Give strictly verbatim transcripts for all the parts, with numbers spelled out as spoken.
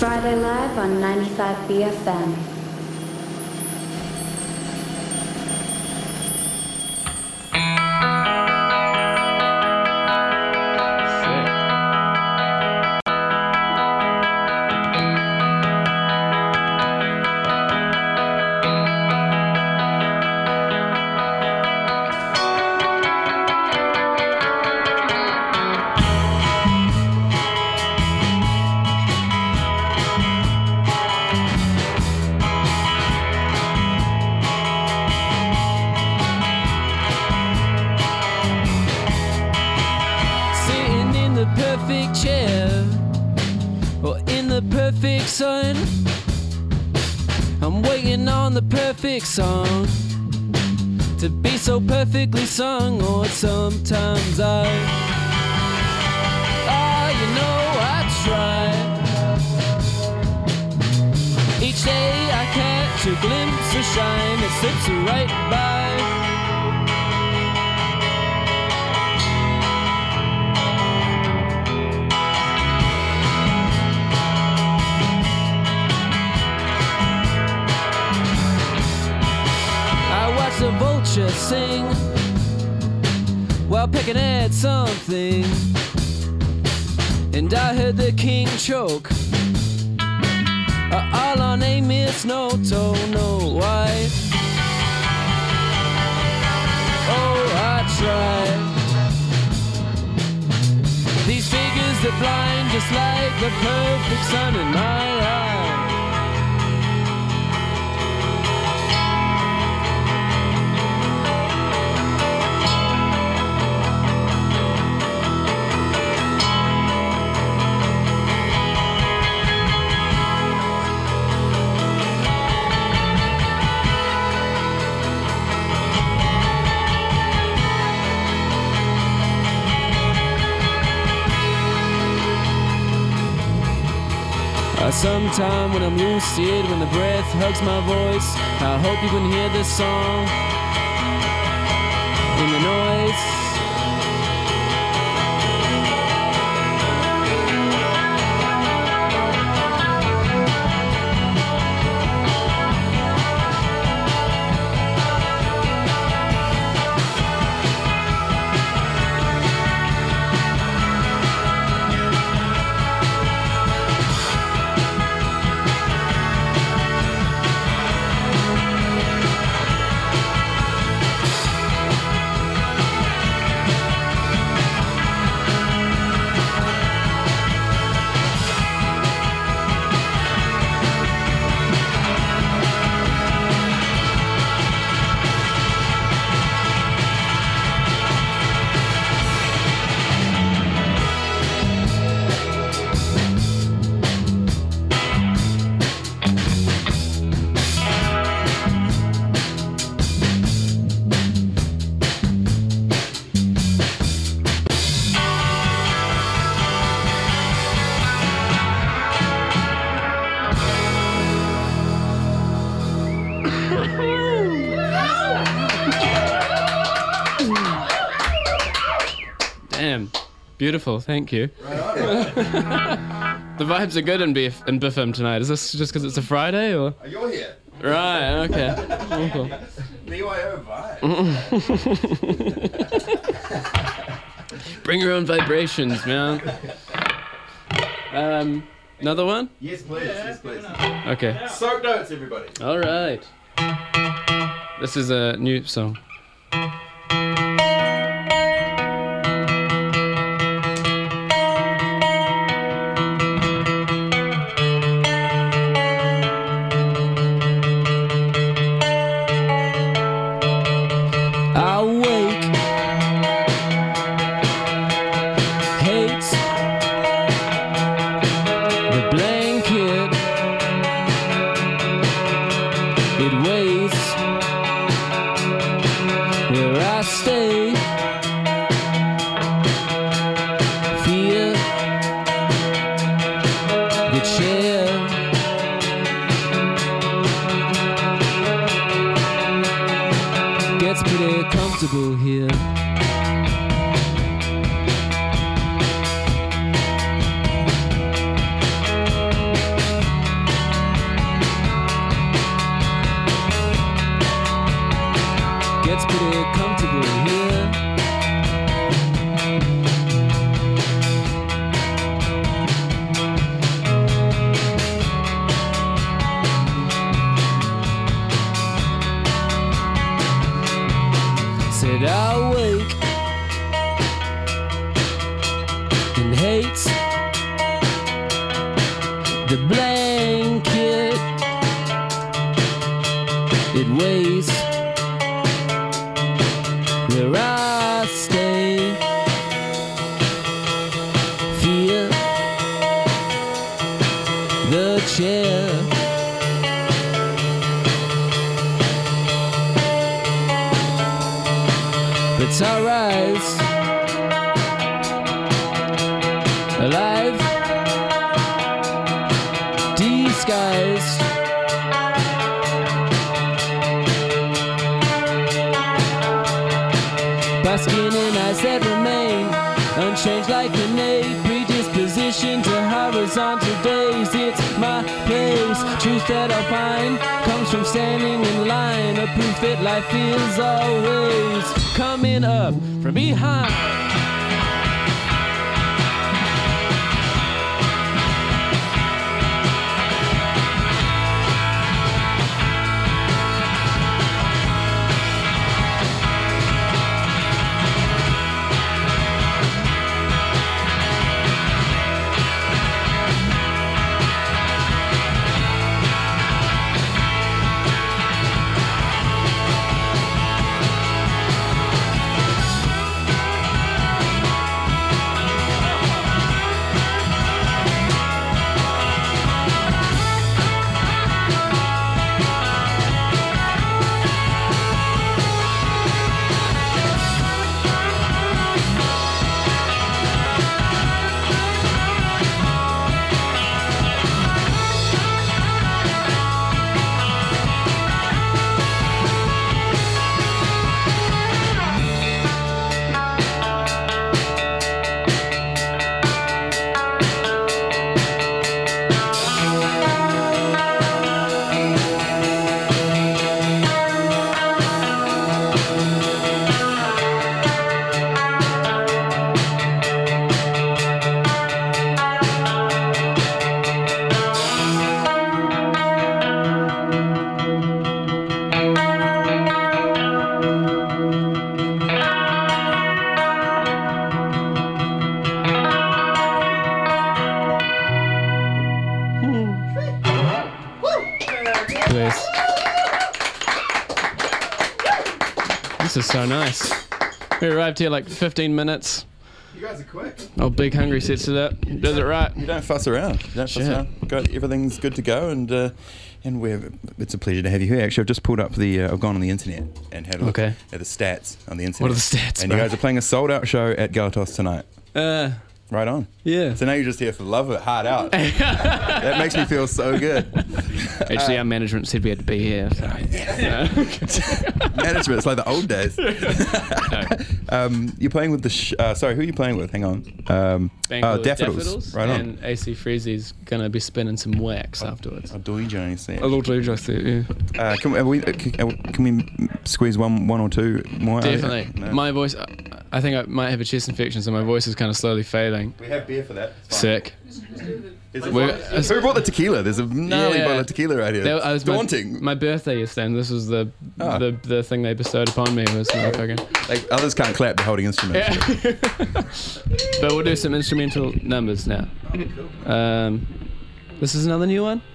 Friday Live on ninety-five B F M. Sun. I'm waiting on the perfect song to be so perfectly sung. Or sometimes I, oh, you know I try. Each day I catch a glimpse of shine that slips right by. A vulture sing while pecking at something, and I heard the king choke. Uh, all our name is no, don't know why. Oh, I tried. These figures that blind just like the perfect sun in my eye. Sometime when I'm lucid, when the breath hugs my voice, I hope you can hear this song in the noise. Damn, beautiful, thank you. Right on, right. The vibes are good in B F in B F M tonight. Is this just because it's a Friday, or? Oh, you're here. Right, okay. Cool. B Y O vibes. Bring your own vibrations, man. Um, another one? Yes, please. Yes, please. Okay. Soak notes, everybody. All right. This is a new song. Here. the blanket. It weighs where I stay. Fear the chair. But I rise alive, disguised. Basking in eyes that remain unchanged like innate predisposition to horizontal days. It's my place. Truth that I find comes from standing in line. A proof that life is always coming up from behind. This. This is so nice. We arrived here like fifteen minutes. You guys are quick. Oh, Big Hungry sets it up. Does it right. You don't fuss around. You don't fuss Shit. around. Got everything's good to go, and uh, and we're it's a pleasure to have you here. Actually, I've just pulled up the. Uh, I've gone on the internet and had a look Okay. at the stats on the internet. What are the stats, And bro? you guys are playing a sold out show at Galatos tonight. Uh, Right on. yeah. So now you're just here for the love of it, hard out. That makes me feel so good. Actually, our management said we had to be here. So. Management, it's like the old days. um, you're playing with the. Sh- uh, sorry, who are you playing with? Hang on. Um, Band uh, called Daffodils. Daffodils. Right on. And A C Freezy's gonna be spinning some wax afterwards. A D J, you see. A little D J set, yeah. Uh, can, are we, uh, can, uh, can we squeeze one, one or two more? Definitely. No. My voice, I- I think I might have a chest infection, so my voice is kind of slowly fading. We have beer for that. It's fine. Sick. Is it We're- fine? Who brought the tequila? There's a gnarly Yeah. bottle of tequila right here. That- I was It's daunting. My, my birthday yesterday, and this was the, Ah. the the thing they bestowed upon me was motherfucking. Like, others can't clap, they're holding instruments. Yeah. But we'll do some instrumental numbers now. Um, this is another new one.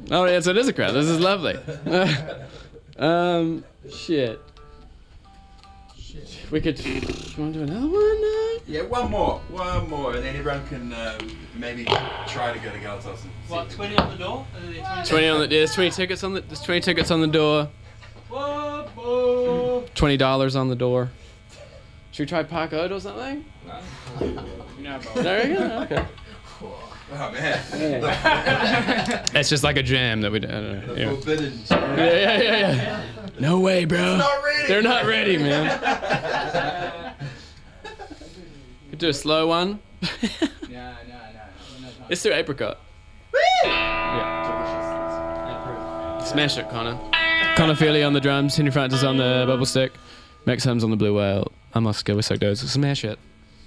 Oh, yeah, so it is a crowd. This is lovely. um, shit. We could. You want to do another one? No? Yeah, one more. One more. And then everyone can uh, maybe try to go to Galtos. And What, twenty on the door? twenty on the. Yeah, there's twenty tickets on the. There's twenty tickets on the door. Whoa, whoa. Twenty dollars on the door. Should we try Park Oat or something? No, There we go. Okay. Oh, man. It's just like a jam that we do. I don't know. The Yeah. forbidden. yeah, yeah, yeah, yeah. No way, bro. Not ready. They're not ready, man. Could do a slow one. no, no, no, no. Let's do apricot. Yeah. Smash it, Connor. Connor Feely on the drums, Henry Francis on the bubble stick, Max Holmes on the blue whale. I'm Oscar with Soaked Oats. Smash it.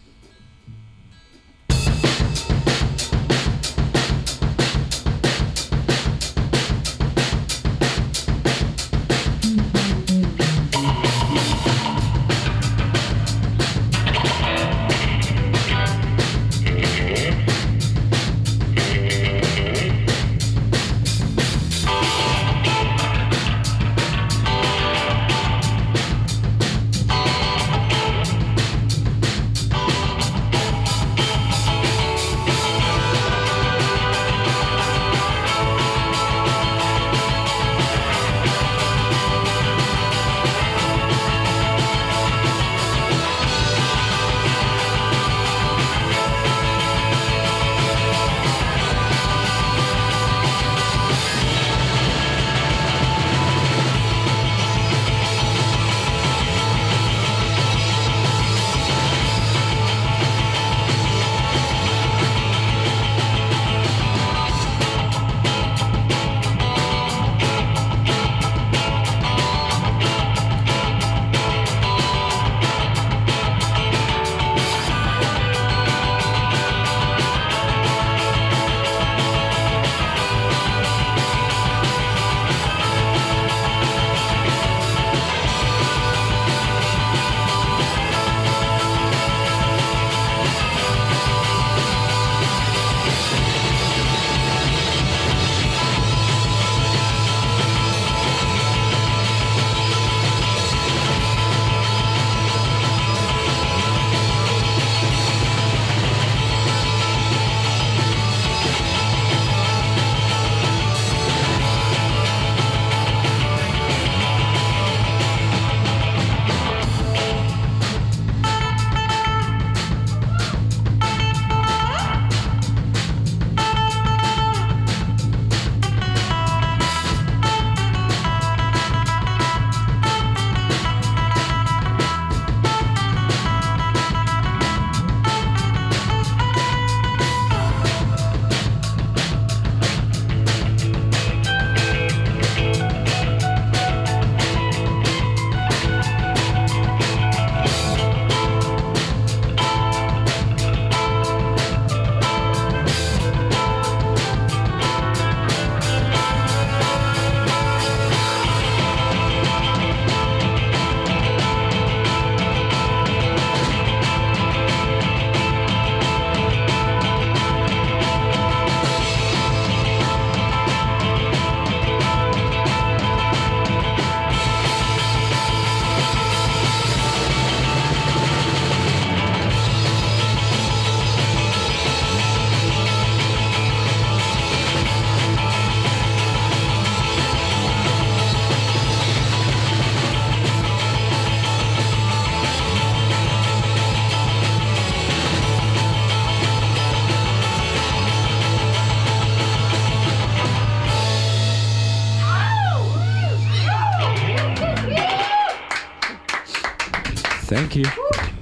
Thank you.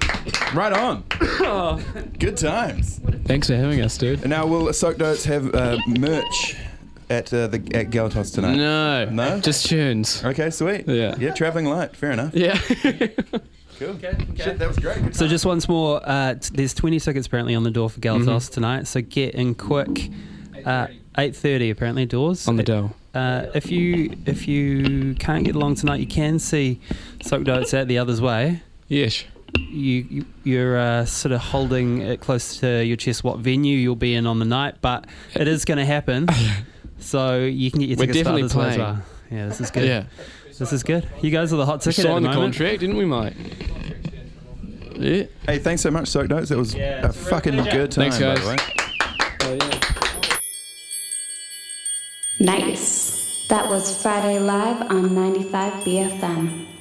Right on. Good times. Thanks for having us, dude. And now, will Soaked Oats have uh, merch at uh, the at Galtos tonight? No. No? Just tunes. Okay, sweet. Yeah. Yeah, travelling light. Fair enough. Yeah. Cool. Okay, okay. Shit, that was great. Good So time. just once more, uh, t- there's twenty tickets apparently on the door for Galtos Mhm. tonight, so get in quick. Uh, eight thirty apparently doors. On the dough. Uh, if you if you can't get along tonight, you can see Soaked Oats out the other's way. Yes. You, you you're uh, sort of holding it close to your chest what venue you'll be in on the night, but it is going to happen. So you can get your We're tickets for definitely others as playing. well. Yeah, this is good. Yeah. This is good. You guys are the hot We ticket at the signed the moment. contract, didn't we, mate? Yeah. Hey, thanks so much, Soak Notes. That was Yeah, a it's a real fucking pleasure. good time, Thanks, by guys. the way. Oh, yeah. Nice. That was Friday Live on ninety-five B F M.